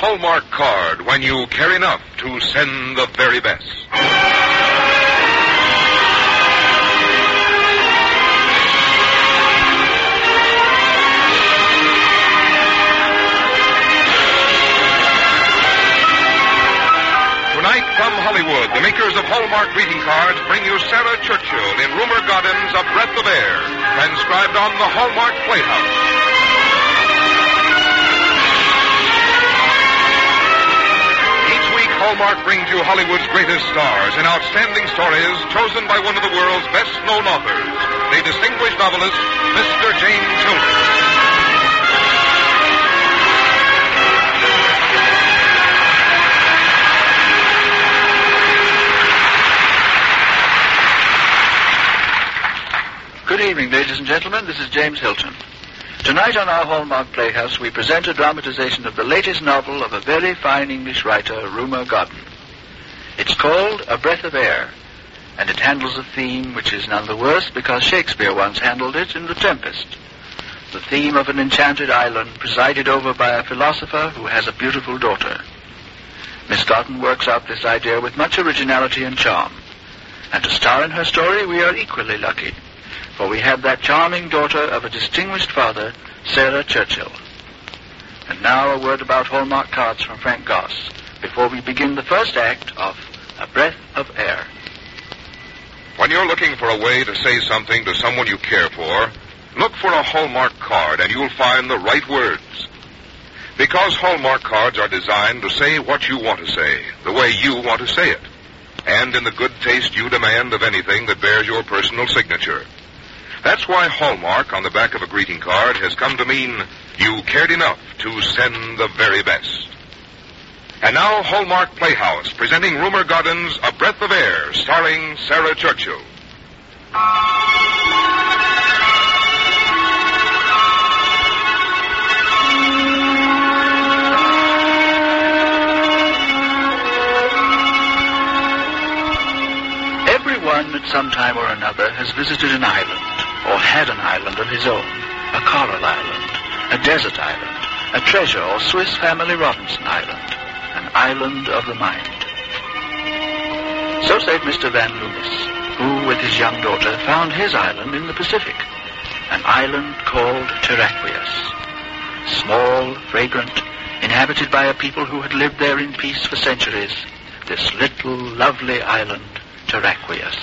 Hallmark card when you care enough to send the very best. Tonight from Hollywood, the makers of Hallmark greeting cards bring you Sarah Churchill in Rumor Garden's A Breath of Air, transcribed on the Hallmark Playhouse. Hallmark brings you Hollywood's greatest stars in outstanding stories chosen by one of the world's best-known authors, the distinguished novelist, Mr. James Hilton. Good evening, ladies and gentlemen. This is James Hilton. Tonight on our Hallmark Playhouse, we present a dramatization of the latest novel of a very fine English writer, Rumor Garden. It's called A Breath of Air, and it handles a theme which is none the worse because Shakespeare once handled it in The Tempest. The theme of an enchanted island presided over by a philosopher who has a beautiful daughter. Miss Garden works out this idea with much originality and charm. And to star in her story, we are equally lucky. For we have that charming daughter of a distinguished father, Sarah Churchill. And now a word about Hallmark cards from Frank Goss, before we begin the first act of A Breath of Air. When you're looking for a way to say something to someone you care for, look for a Hallmark card and you'll find the right words. Because Hallmark cards are designed to say what you want to say, the way you want to say it, and in the good taste you demand of anything that bears your personal signature. That's why Hallmark on the back of a greeting card has come to mean you cared enough to send the very best. And now Hallmark Playhouse, presenting Rumor Garden's A Breath of Air, starring Sarah Churchill. Everyone at some time or another has visited an island, or had an island of his own, a coral island, a desert island, a treasure or Swiss Family Robinson island, an island of the mind. So said Mr. Van Loomis, who, with his young daughter, found his island in the Pacific, an island called Terraqueous. Small, fragrant, inhabited by a people who had lived there in peace for centuries, this little, lovely island, Terraqueous.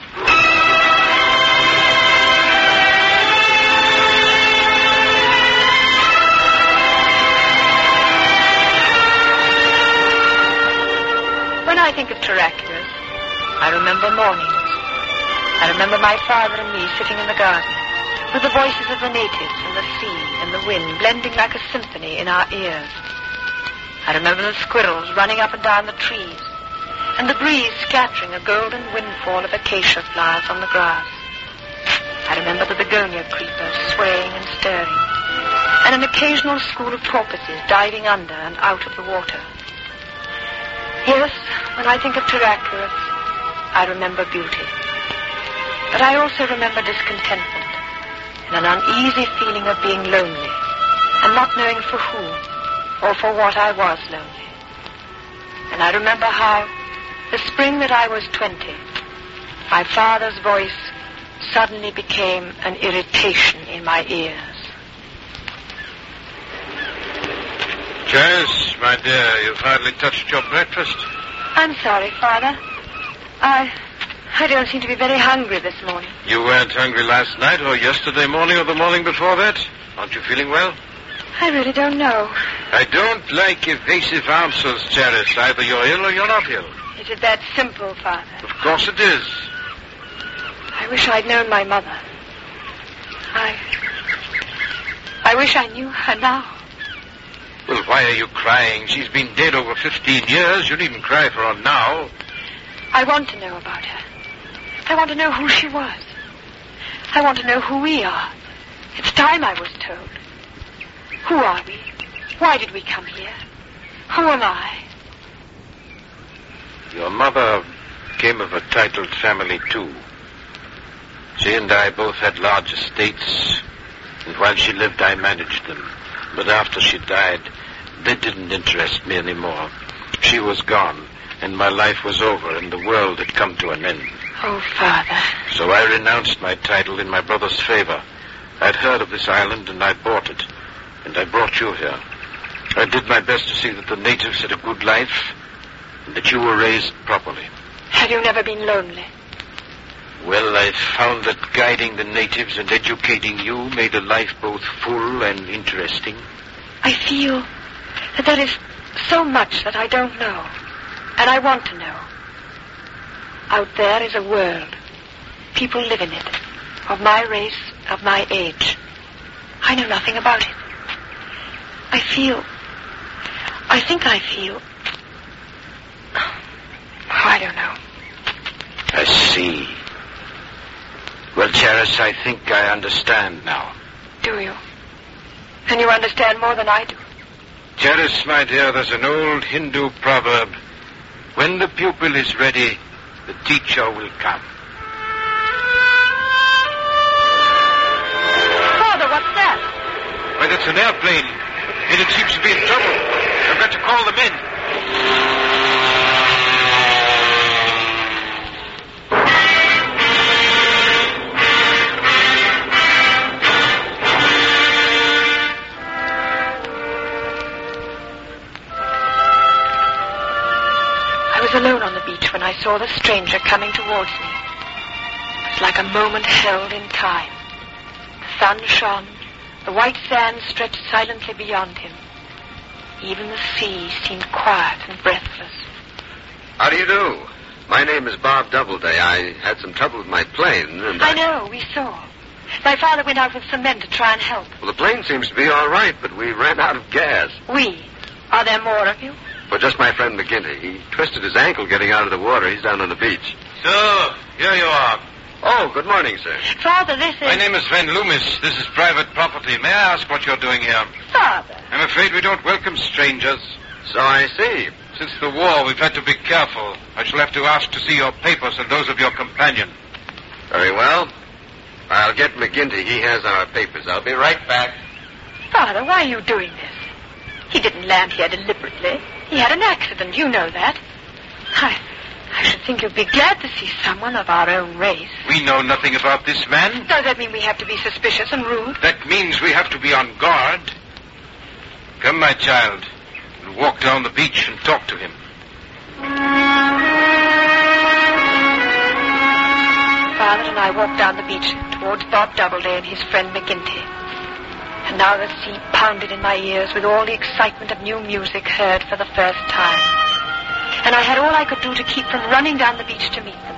When I think of Terraqueous, I remember mornings. I remember my father and me sitting in the garden, with the voices of the natives and the sea and the wind blending like a symphony in our ears. I remember the squirrels running up and down the trees, and the breeze scattering a golden windfall of acacia flowers on the grass. I remember the begonia creepers swaying and stirring, and an occasional school of porpoises diving under and out of the water. Yes, when I think of Terraqueous, I remember beauty. But I also remember discontentment and an uneasy feeling of being lonely and not knowing for who or for what I was lonely. And I remember how, the spring that I was 20, my father's voice suddenly became an irritation in my ears. Jess, my dear, you've hardly touched your breakfast. I'm sorry, Father. I don't seem to be very hungry this morning. You weren't hungry last night or yesterday morning or the morning before that? Aren't you feeling well? I really don't know. I don't like evasive answers, Jess. Either you're ill or you're not ill. Is it that simple, Father? Of course it is. I wish I'd known my mother. I wish I knew her now. Well, why are you crying? She's been dead over 15 years. You needn't cry for her now. I want to know about her. I want to know who she was. I want to know who we are. It's time I was told. Who are we? Why did we come here? Who am I? Your mother came of a titled family, too. She and I both had large estates, and while she lived, I managed them. But after she died, They didn't interest me anymore. She was gone, and my life was over, and the world had come to an end. Oh, Father. So I renounced my title in my brother's favor. I'd heard of this island, and I bought it. And I brought you here. I did my best to see that the natives had a good life, and that you were raised properly. Have you never been lonely? Well, I found that guiding the natives and educating you made a life both full and interesting. I feel that there is so much that I don't know, and I want to know. Out there is a world. People live in it, of my race, of my age. I know nothing about it. I think I feel... I don't know. I see. Well, Charis, I think I understand now. Do you? And you understand more than I do. Charis, my dear, there's an old Hindu proverb. When the pupil is ready, the teacher will come. Father, what's that? Why, that's an airplane, and it seems to be in trouble. I've got to call them in. I was alone on the beach when I saw the stranger coming towards me. It was like a moment held in time. The sun shone, the white sand stretched silently beyond him. Even the sea seemed quiet and breathless. How do you do? My name is Bob Doubleday. I had some trouble with my plane, and I know, we saw. My father went out with some men to try and help. Well, the plane seems to be all right, but we ran out of gas. We? Are there more of you? Well, just my friend McGinty. He twisted his ankle getting out of the water. He's down on the beach. So, here you are. Oh, good morning, sir. Father, this is... My name is Van Loomis. This is private property. May I ask what you're doing here? Father. I'm afraid we don't welcome strangers. So I see. Since the war, we've had to be careful. I shall have to ask to see your papers and those of your companion. Very well. I'll get McGinty. He has our papers. I'll be right back. Father, why are you doing this? He didn't land here deliberately. He had an accident. You know that. I should think you'd be glad to see someone of our own race. We know nothing about this man. Does that mean we have to be suspicious and rude? That means we have to be on guard. Come, my child. We'll walk down the beach and talk to him. Father and I walked down the beach towards Bob Doubleday and his friend McGinty. And now the sea pounded in my ears with all the excitement of new music heard for the first time. And I had all I could do to keep from running down the beach to meet them.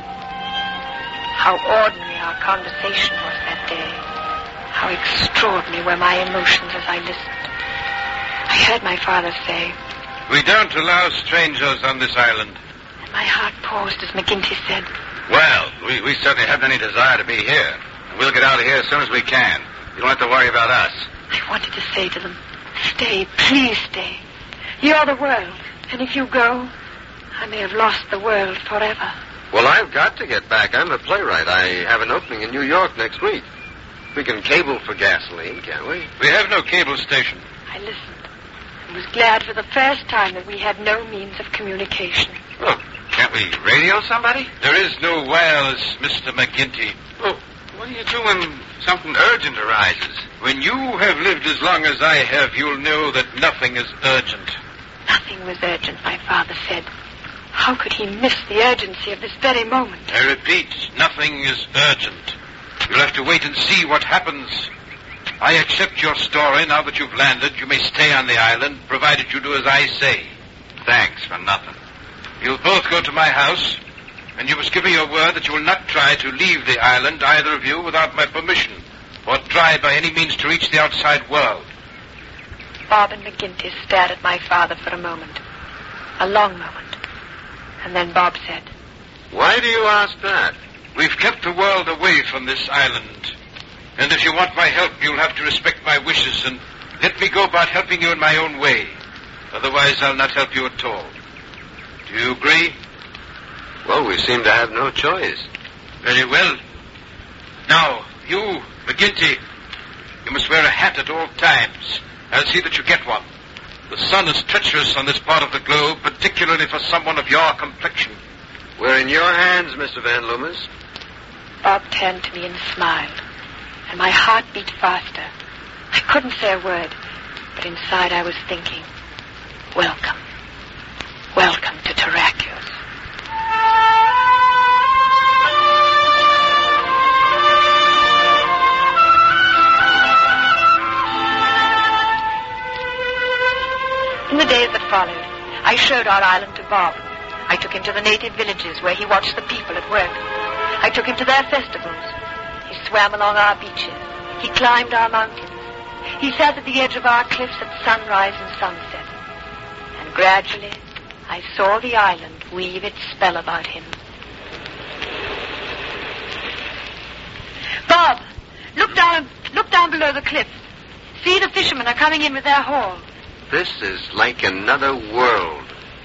How ordinary our conversation was that day. How extraordinary were my emotions as I listened. I heard my father say, We don't allow strangers on this island. And my heart paused as McGinty said, Well, we certainly haven't any desire to be here. We'll get out of here as soon as we can. You don't have to worry about us. I wanted to say to them, Stay, please stay. You're the world, and if you go, I may have lost the world forever. Well, I've got to get back. I'm a playwright. I have an opening in New York next week. We can cable for gasoline, can't we? We have no cable station. I listened and was glad for the first time that we had no means of communication. Look, can't we radio somebody? There is no wireless, Mr. McGinty. Oh, what do you do when something urgent arises? When you have lived as long as I have, you'll know that nothing is urgent. Nothing was urgent, my father said. How could he miss the urgency of this very moment? I repeat, nothing is urgent. You'll have to wait and see what happens. I accept your story. Now that you've landed, you may stay on the island, provided you do as I say. Thanks for nothing. You'll both go to my house, and you must give me your word that you will not try to leave the island, either of you, without my permission, or try by any means to reach the outside world. Bob and McGinty stared at my father for a moment. A long moment. And then Bob said, Why do you ask that? We've kept the world away from this island. And if you want my help, you'll have to respect my wishes and let me go about helping you in my own way. Otherwise, I'll not help you at all. Do you agree? Well, we seem to have no choice. Very well. Now, you, McGinty, you must wear a hat at all times. I'll see that you get one. The sun is treacherous on this part of the globe, particularly for someone of your complexion. We're in your hands, Mr. Van Loomis. Bob turned to me and smiled, and my heart beat faster. I couldn't say a word, but inside I was thinking, welcome. Welcome to Terraculus. In the days that followed, I showed our island to Bob. I took him to the native villages where he watched the people at work. I took him to their festivals. He swam along our beaches. He climbed our mountains. He sat at the edge of our cliffs at sunrise and sunset. And gradually, I saw the island weave its spell about him. Bob, look down below the cliff. See, the fishermen are coming in with their haul. This is like another world.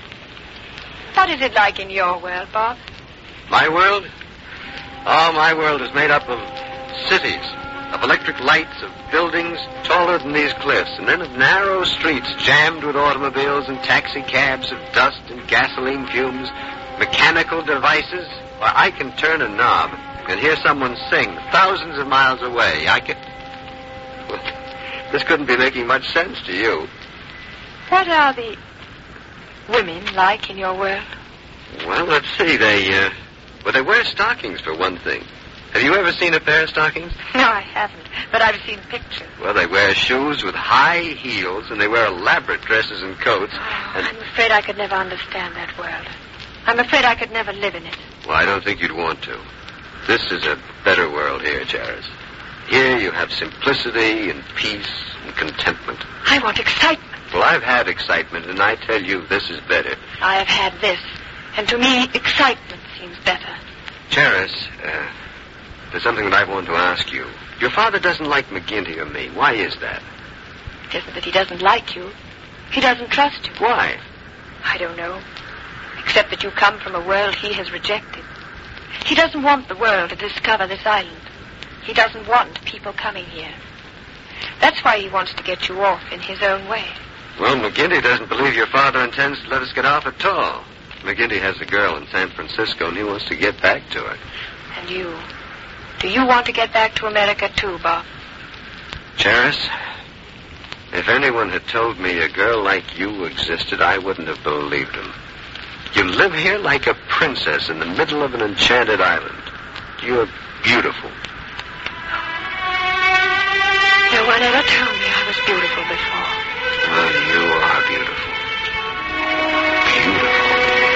What is it like in your world, Bob? My world? Oh, my world is made up of cities, of electric lights, of buildings taller than these cliffs, and then of narrow streets jammed with automobiles and taxi cabs, of dust and gasoline fumes, mechanical devices. Well, I can turn a knob and hear someone sing thousands of miles away. Well, this couldn't be making much sense to you. What are the women like in your world? Well, let's see. They wear stockings, for one thing. Have you ever seen a pair of stockings? No, I haven't, but I've seen pictures. Well, they wear shoes with high heels, and they wear elaborate dresses and coats. And I'm afraid I could never understand that world. I'm afraid I could never live in it. Well, I don't think you'd want to. This is a better world here, Charis. Here you have simplicity and peace and contentment. I want excitement. Well, I've had excitement, and I tell you, this is better. I have had this, and to me, excitement seems better. Charis, there's something that I want to ask you. Your father doesn't like McGinty or me. Why is that? It isn't that he doesn't like you. He doesn't trust you. Why? I don't know. Except that you come from a world he has rejected. He doesn't want the world to discover this island. He doesn't want people coming here. That's why he wants to get you off in his own way. Well, McGinty doesn't believe your father intends to let us get off at all. McGinty has a girl in San Francisco, and he wants to get back to her. And you? Do you want to get back to America, too, Bob? Charis, if anyone had told me a girl like you existed, I wouldn't have believed him. You live here like a princess in the middle of an enchanted island. You're beautiful. No one ever told me I was beautiful before. Well, you are beautiful. Beautiful.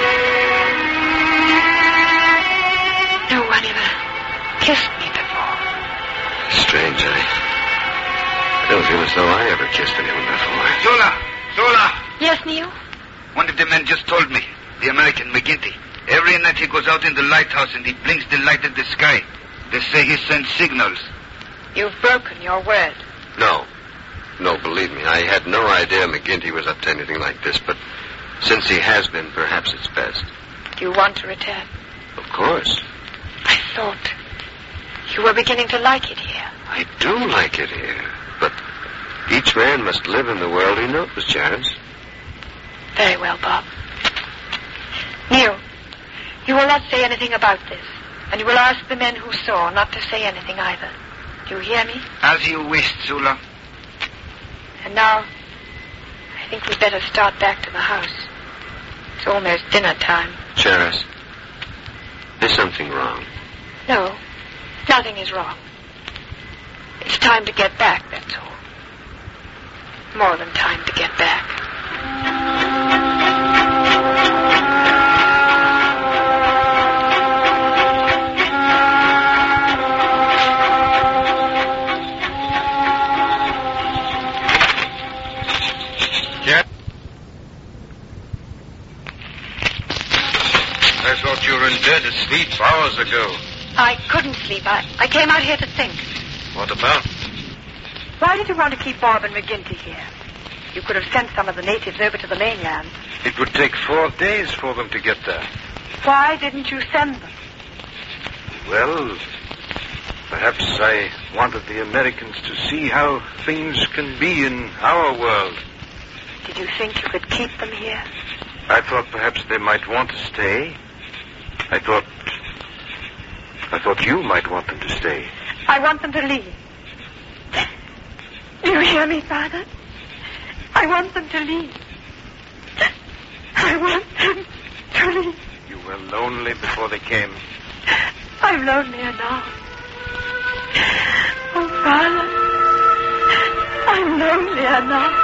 No one ever kissed me before. Strange, I don't feel as though I ever kissed anyone before. Zola! Yes, Neil? One of the men just told me, the American McGinty. Every night he goes out in the lighthouse and he blinks the light at the sky. They say he sends signals. You've broken your word. No, believe me, I had no idea McGinty was up to anything like this, but since he has been, perhaps it's best. Do you want to return? Of course. I thought you were beginning to like it here. I do like it here, but each man must live in the world he knows, Charis. Very well, Bob. Neil, you will not say anything about this, and you will ask the men who saw not to say anything either. Do you hear me? As you wished, Zula. And now, I think we'd better start back to the house. It's almost dinner time. Charis, there's something wrong. No, nothing is wrong. It's time to get back, that's all. More than time to get back. I thought you were in bed asleep hours ago. I couldn't sleep. I came out here to think. What about? Why did you want to keep Bob and McGinty here? You could have sent some of the natives over to the mainland. It would take 4 days for them to get there. Why didn't you send them? Well, perhaps I wanted the Americans to see how things can be in our world. Did you think you could keep them here? I thought perhaps they might want to stay. I thought you might want them to stay. I want them to leave. You hear me, Father? I want them to leave. I want them to leave. You were lonely before they came. I'm lonelier now. Oh, Father, I'm lonelier now.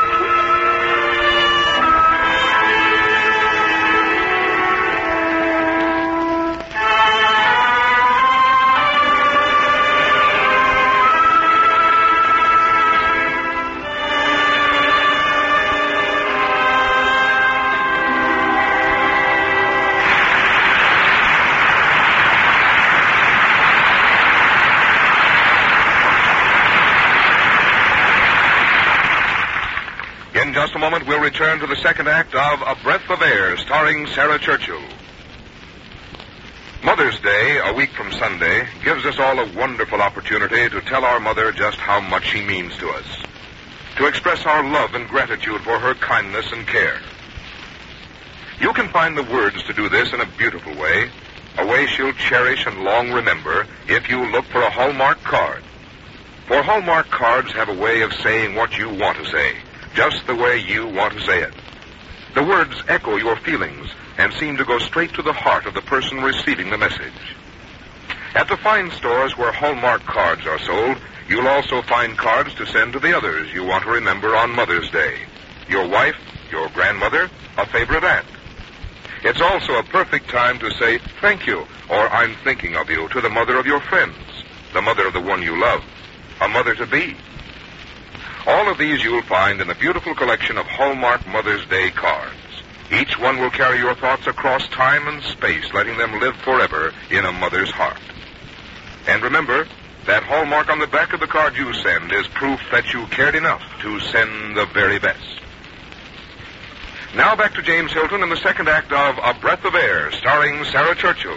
In just a moment, we'll return to the second act of A Breath of Air, starring Sarah Churchill. Mother's Day, a week from Sunday, gives us all a wonderful opportunity to tell our mother just how much she means to us, to express our love and gratitude for her kindness and care. You can find the words to do this in a beautiful way, a way she'll cherish and long remember if you look for a Hallmark card. For Hallmark cards have a way of saying what you want to say, just the way you want to say it. The words echo your feelings and seem to go straight to the heart of the person receiving the message. At the fine stores where Hallmark cards are sold, you'll also find cards to send to the others you want to remember on Mother's Day. Your wife, your grandmother, a favorite aunt. It's also a perfect time to say thank you or I'm thinking of you to the mother of your friends, the mother of the one you love, a mother-to-be. All of these you'll find in the beautiful collection of Hallmark Mother's Day cards. Each one will carry your thoughts across time and space, letting them live forever in a mother's heart. And remember, that Hallmark on the back of the card you send is proof that you cared enough to send the very best. Now back to James Hilton in the second act of A Breath of Air, starring Sarah Churchill.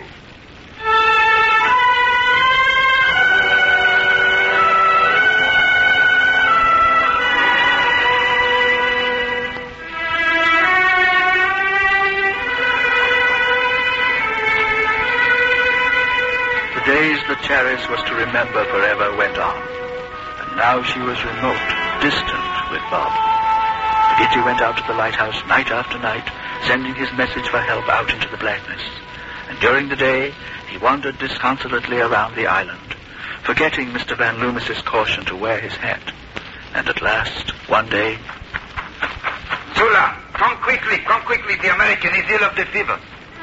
The days that Charis was to remember forever went on, and now she was remote, distant with Bob. McGinty went out to the lighthouse night after night, sending his message for help out into the blackness. And during the day, he wandered disconsolately around the island, forgetting Mr. Van Loomis's caution to wear his hat. And at last, one day... Zula, come quickly. The American is ill of the fever.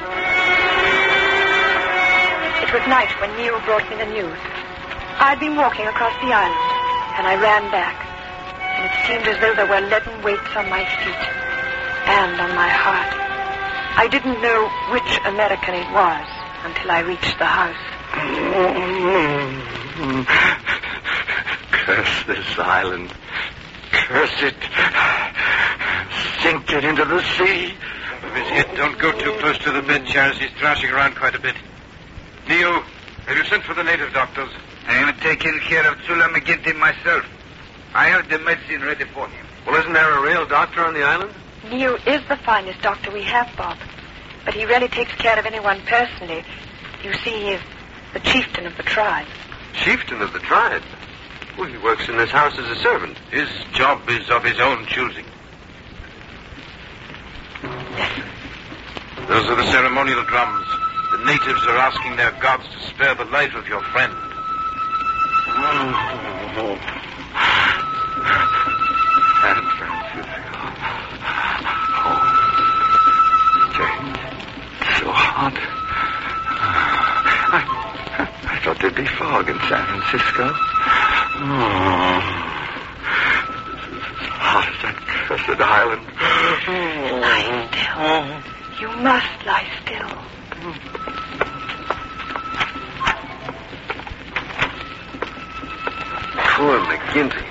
It was night when Neil brought me the news. I'd been walking across the island, and I ran back. And it seemed as though there were leaden weights on my feet and on my heart. I didn't know which American it was until I reached the house. Curse this island. Curse it. Sink it into the sea. Don't go too close to the bed, Charis. He's thrashing around quite a bit. Neo, have you sent for the native doctors? I am taking care of Zula McGinty myself. I have the medicine ready for him. Well, isn't there a real doctor on the island? Neil is the finest doctor we have, Bob. But he rarely takes care of anyone personally. You see, he is the chieftain of the tribe. Chieftain of the tribe? Well, he works in this house as a servant. His job is of his own choosing. Listen. Those are the ceremonial drums. The natives are asking their gods to spare the life of your friend. San Francisco. James, it's so hot. I thought there'd be fog in San Francisco. This is as hot as that cursed island. Lie still. You must lie still. Poor McGinty.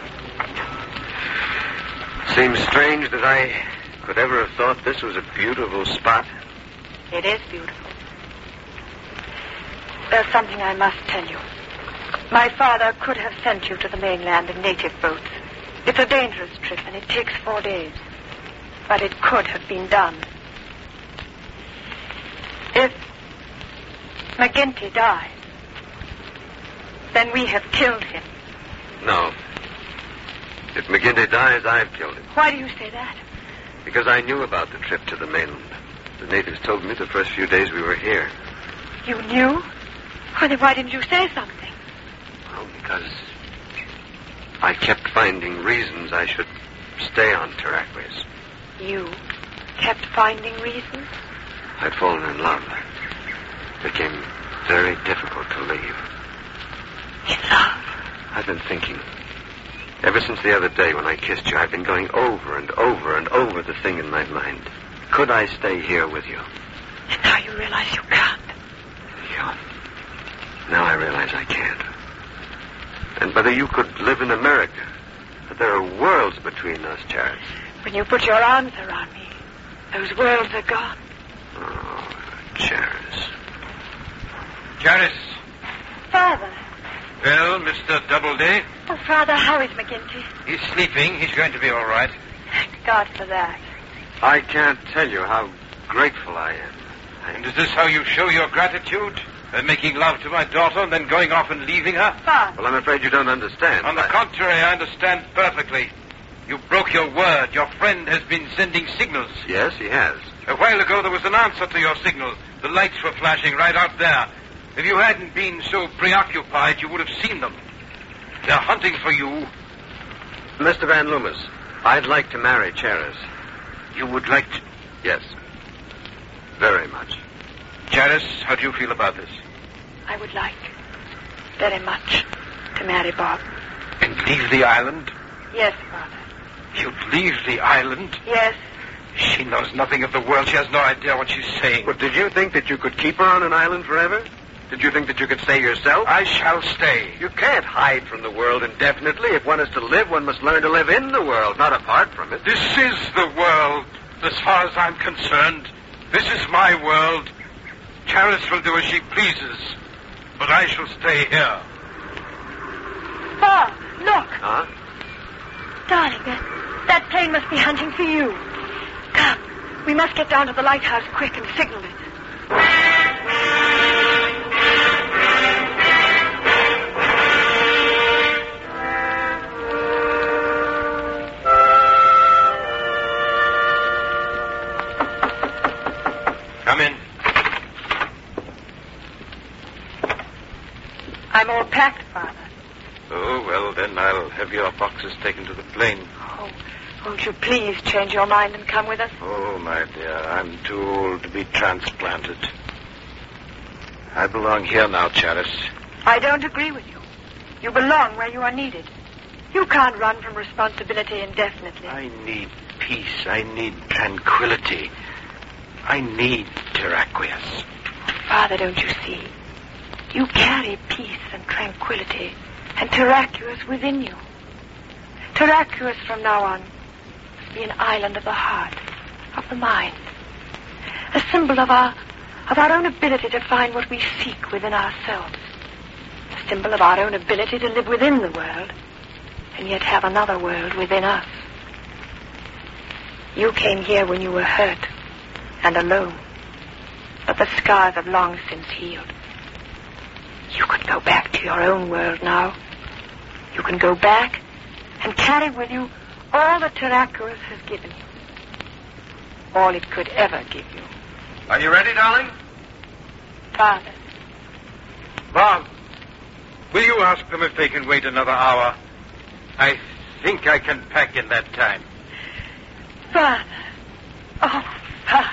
Seems strange that I could ever have thought this was a beautiful spot. It is beautiful. There's something I must tell you. My father could have sent you to the mainland in native boats. It's a dangerous trip, and it takes 4 days. But it could have been done. If McGinty dies, then we have killed him. No. If McGinty dies, I've killed him. Why do you say that? Because I knew about the trip to the mainland. The natives told me the first few days we were here. You knew? Well, then why didn't you say something? Well, because I kept finding reasons I should stay on Terraquis. You kept finding reasons? I'd fallen in love. It became very difficult to leave. In love? I've been thinking. Ever since the other day when I kissed you, I've been going over and over and over the thing in my mind. Could I stay here with you? And now you realize you can't. Yeah. Now I realize I can't. And whether you could live in America. But there are worlds between us, Charis. When you put your arms around me, those worlds are gone. Oh, Charis. Charis. Father. Well, Mr. Doubleday? Oh, Father, how is McGinty? He's sleeping. He's going to be all right. Thank God for that. I can't tell you how grateful I am. And is this how you show your gratitude? By making love to my daughter and then going off and leaving her? Father. Well, I'm afraid you don't understand. On the contrary, I understand perfectly. You broke your word. Your friend has been sending signals. Yes, he has. A while ago, there was an answer to your signal. The lights were flashing right out there. If you hadn't been so preoccupied, you would have seen them. They're hunting for you. Mr. Van Loomis, I'd like to marry Charis. You would like to... Yes. Very much. Charis, how do you feel about this? I would like, very much, to marry Bob. And leave the island? Yes, Father. You'd leave the island? Yes. She knows nothing of the world. She has no idea what she's saying. But did you think that you could keep her on an island forever? Did you think that you could stay yourself? I shall stay. You can't hide from the world indefinitely. If one is to live, one must learn to live in the world, not apart from it. This is the world, as far as I'm concerned. This is my world. Charis will do as she pleases, but I shall stay here. Bob, look. Huh? Darling, that plane must be hunting for you. Come, we must get down to the lighthouse quick and signal it. Come in. I'm all packed, Father. Oh, well, then I'll have your boxes taken to the plane. Oh, won't you please change your mind and come with us? Oh, my dear, I'm too old to be transplanted. I belong here now, Charis. I don't agree with you. You belong where you are needed. You can't run from responsibility indefinitely. I need peace. I need tranquility. I need Terraquis. Father, don't you see? You carry peace and tranquility and Terraquis within you. Terraquis from now on must be an island of the heart, of the mind. A symbol of our own ability to find what we seek within ourselves. A symbol of our own ability to live within the world and yet have another world within us. You came here when you were hurt and alone, but the scars have long since healed. You can go back to your own world now. You can go back and carry with you all that Terraquis has given you. All it could ever give you. Are you ready, darling? Father. Bob, will you ask them if they can wait another hour? I think I can pack in that time. Father. Oh, Father.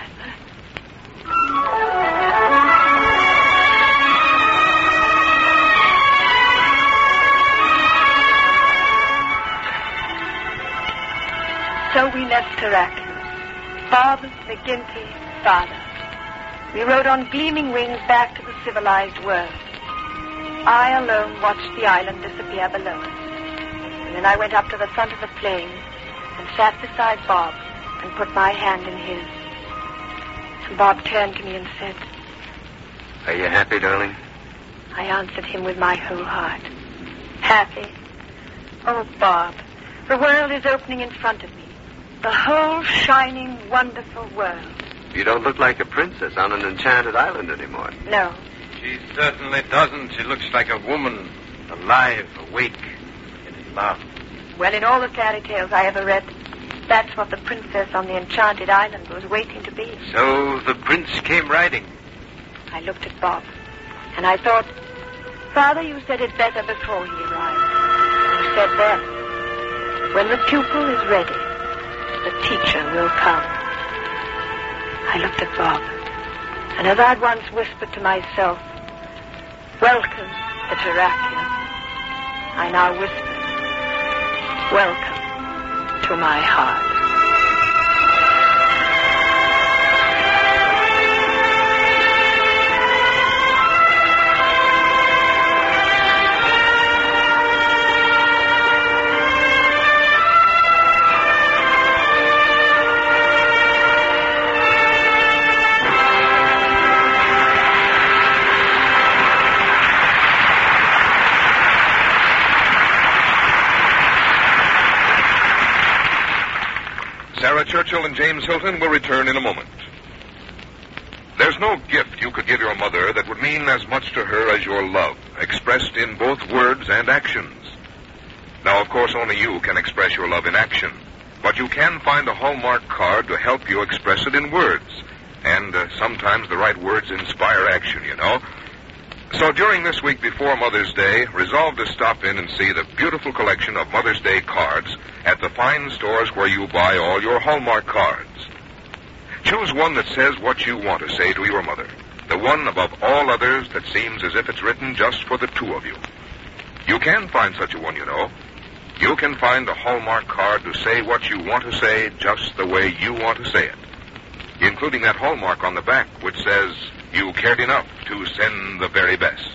So we left Terraquis. Bob, McGinty, Father. We rode on gleaming wings back to the civilized world. I alone watched the island disappear below us. And then I went up to the front of the plane and sat beside Bob and put my hand in his. And Bob turned to me and said, Are you happy, darling? I answered him with my whole heart. Happy? Oh, Bob, the world is opening in front of me. the whole shining, wonderful world. You don't look like a princess on an enchanted island anymore. No. She certainly doesn't. She looks like a woman, alive, awake, and in love. Well, in all the fairy tales I ever read, that's what the princess on the enchanted island was waiting to be. So the prince came riding. I looked at Bob, and I thought, Father, you said it better before he arrived. You said then, when the pupil is ready, the teacher will come. I looked at Bob, and as I'd once whispered to myself, welcome, the Terrakian, I now whisper, welcome to my heart. Sarah Churchill and James Hilton will return in a moment. There's no gift you could give your mother that would mean as much to her as your love, expressed in both words and actions. Now, of course, only you can express your love in action, but you can find a Hallmark card to help you express it in words. And sometimes the right words inspire action, you know. So during this week before Mother's Day, resolve to stop in and see the beautiful collection of Mother's Day cards at the fine stores where you buy all your Hallmark cards. Choose one that says what you want to say to your mother, the one above all others that seems as if it's written just for the two of you. You can find such a one, you know. You can find a Hallmark card to say what you want to say just the way you want to say it, including that Hallmark on the back which says you cared enough to send the very best.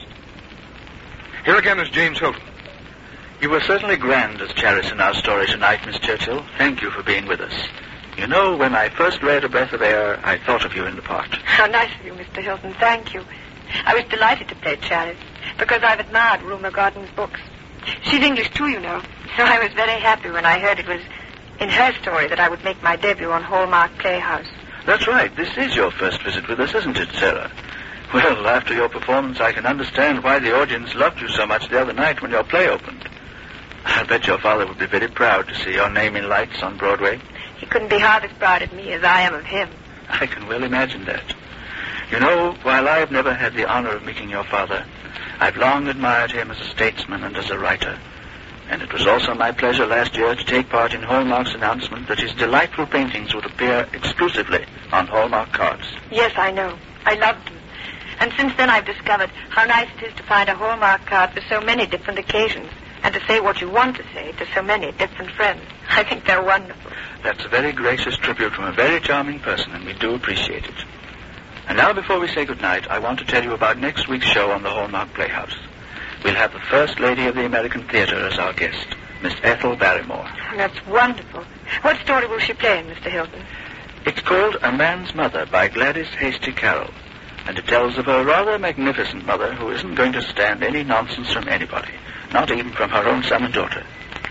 Here again is James Hilton. You were certainly grand as Charis in our story tonight, Miss Churchill. Thank you for being with us. You know, when I first read A Breath of Air, I thought of you in the part. How nice of you, Mr. Hilton. Thank you. I was delighted to play Charis, because I've admired Ruma Gordon's books. She's English, too, you know. So I was very happy when I heard it was in her story that I would make my debut on Hallmark Playhouse. That's right. This is your first visit with us, isn't it, Sarah? Well, after your performance, I can understand why the audience loved you so much the other night when your play opened. I bet your father would be very proud to see your name in lights on Broadway. He couldn't be half as proud of me as I am of him. I can well imagine that. You know, while I have never had the honor of meeting your father, I've long admired him as a statesman and as a writer. And it was also my pleasure last year to take part in Hallmark's announcement that his delightful paintings would appear exclusively on Hallmark cards. Yes, I know. I loved them. And since then I've discovered how nice it is to find a Hallmark card for so many different occasions, and to say what you want to say to so many different friends. I think they're wonderful. That's a very gracious tribute from a very charming person, and we do appreciate it. And now, before we say goodnight, I want to tell you about next week's show on the Hallmark Playhouse. We'll have the First Lady of the American Theater as our guest, Miss Ethel Barrymore. Oh, that's wonderful. What story will she play in, Mr. Hilton? It's called A Man's Mother by Gladys Hasty Carroll, and it tells of a rather magnificent mother who isn't going to stand any nonsense from anybody, not even from her own son and daughter.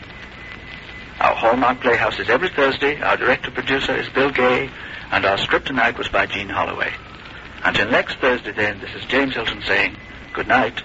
Our Hallmark Playhouse is every Thursday. Our director-producer is Bill Gay, and our script tonight was by Jean Holloway. Until next Thursday, then, this is James Hilton saying good night.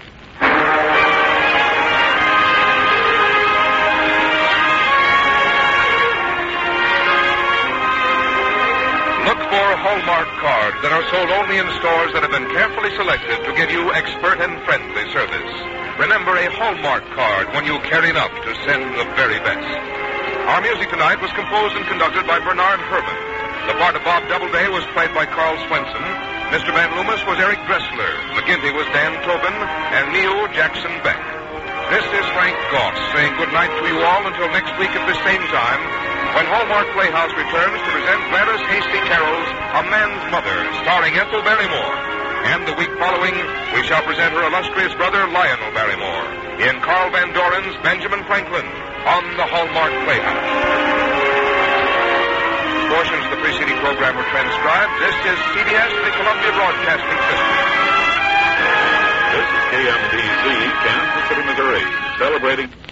Look for Hallmark cards that are sold only in stores that have been carefully selected to give you expert and friendly service. Remember, a Hallmark card when you care enough to send the very best. Our music tonight was composed and conducted by Bernard Herrmann. The part of Bob Doubleday was played by Carl Swenson. Mr. Van Loomis was Eric Dressler. McGinty was Dan Tobin. And Neil Jackson Beck. This is Frank Goss saying good night to you all until next week at the same time, when Hallmark Playhouse returns to present Gladys Hasty Carroll's A Man's Mother, starring Ethel Barrymore. And the week following, we shall present her illustrious brother, Lionel Barrymore, in Carl Van Doren's Benjamin Franklin on the Hallmark Playhouse. Portions of the preceding program were transcribed. This is CBS, the Columbia Broadcasting System. This is KMBZ, Kansas City, Missouri, celebrating